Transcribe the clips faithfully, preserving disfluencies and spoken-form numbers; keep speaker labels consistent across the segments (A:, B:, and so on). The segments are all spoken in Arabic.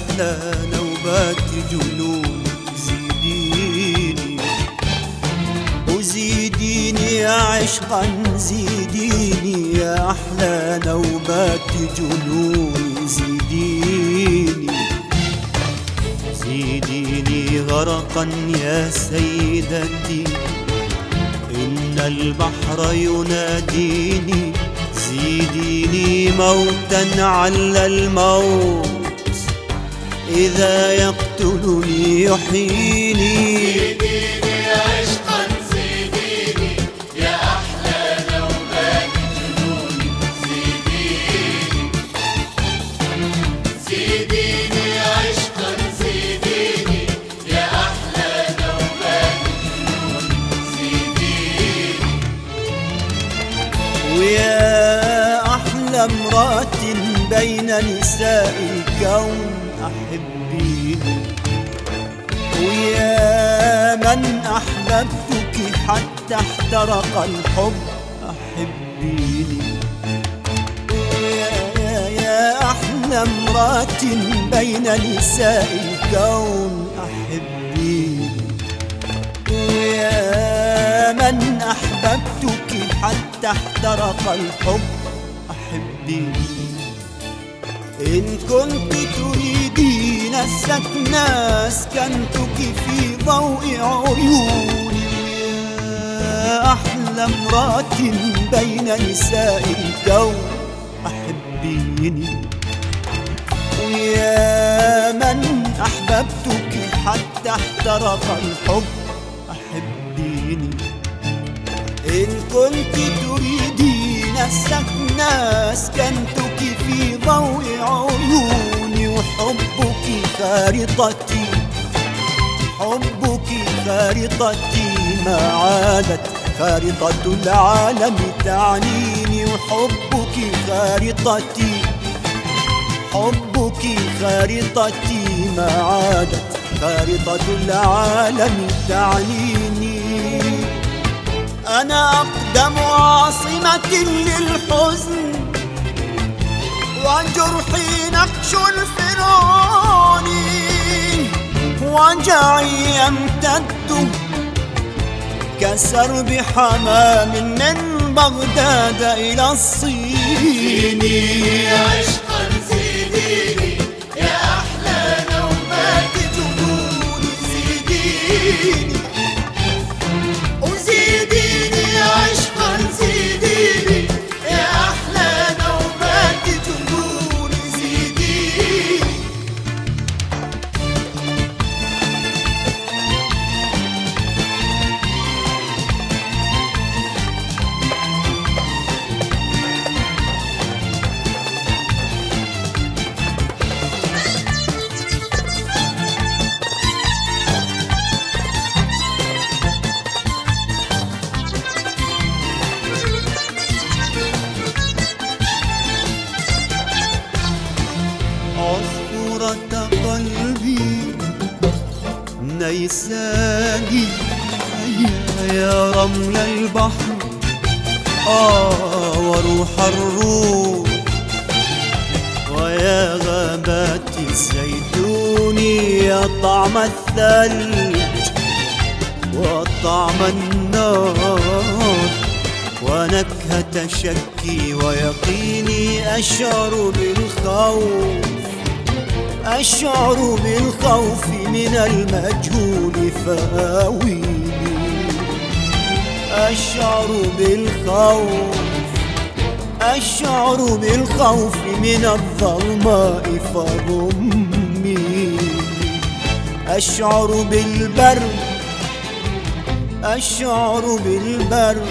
A: أحلى نوبات جنون زيديني وزيديني يا عشقا زيديني يا أحلى نوبات جنون زيديني زيديني غرقا يا سيدتي إن البحر يناديني زيديني موتا على الموت إذا يقتلني يحييني
B: زيديني عشقا زيديني يا أحلى نوبات جنون زيديني زيديني عشقا زيديني يا أحلى نوبات جنون زيديني
A: ويا أحلى امرأة بين نساء الكون أحبيني ويا من أحببتك حتى احترق الحب أحبيني ويا يا يا أحلى امرأة بين نساء الكون أحبيني ويا من أحببتك حتى احترق الحب أحبيني إن كنت تريدين السكن أسكنتك في ضوء عيوني يا أحلى امرأة بين نساء الكون أحبيني ويا من أحببتك حتى احترق الحب أحبيني إن كنت تريدين السكن أسكنتك في ضوء عيوني وحبك خارطتي حبك خارطتي ما عادت خارطة العالم تعنيني وحبك خارطتي حبك خارطتي ما عادت خارطة العالم تعنيني أنا أقدم عاصمة للحزن وجرحي نقش الفرعون وجعي يمتد كسرب حمام من بغداد إلى الصين
B: زيديني عشقا زيديني يا أحلى نوبات جنون زيديني وزيديني عشقا زيديني يا أحلى نوبات جنون زيديني
A: عصفورة قلبي نيساني هيا يا رمل البحر آه وروح الروح ويا غابات الزيتون يا طعم الثلج وطعم النار ونكهة شكي ويقيني أشعر بالخوف أشعر بالخوف من المجهول فآويني أشعر بالخوف أشعر بالخوف من الظلماء فضميني أشعر بالبرد أشعر بالبرد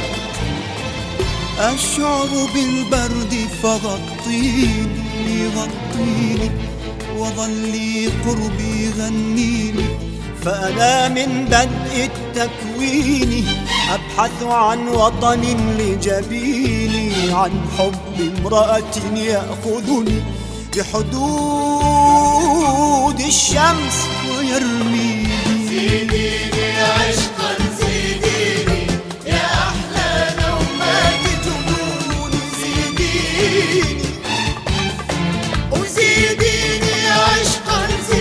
A: أشعر بالبرد فغطيني غطيني وظلي قربي غنيني فأنا من بدء التكوين أبحث عن وطن لجبيني عن حب امرأة يأخذني بحدود الشمس ويرميني
B: زيديني عشقا زيديني يا أحلى نوبات جنون زيديني وزيديني عشقا زيديني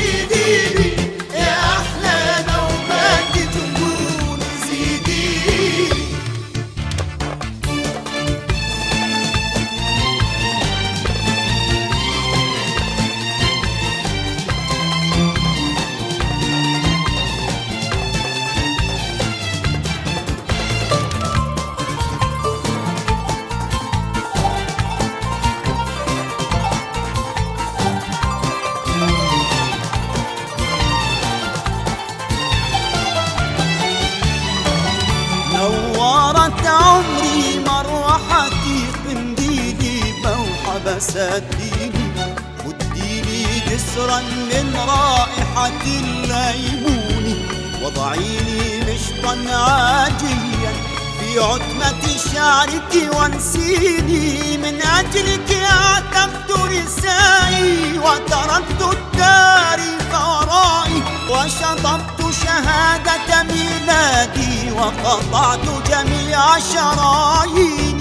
A: سديني وديني جسرا من رائحة الليمون وضعيني مشطا عاجيا في عتمة شعرك وانسيني من أجلك عتبت نسائي وتركت التاريخ ورائي وشطبت شهادة ميلادي وقطعت جميع شراييني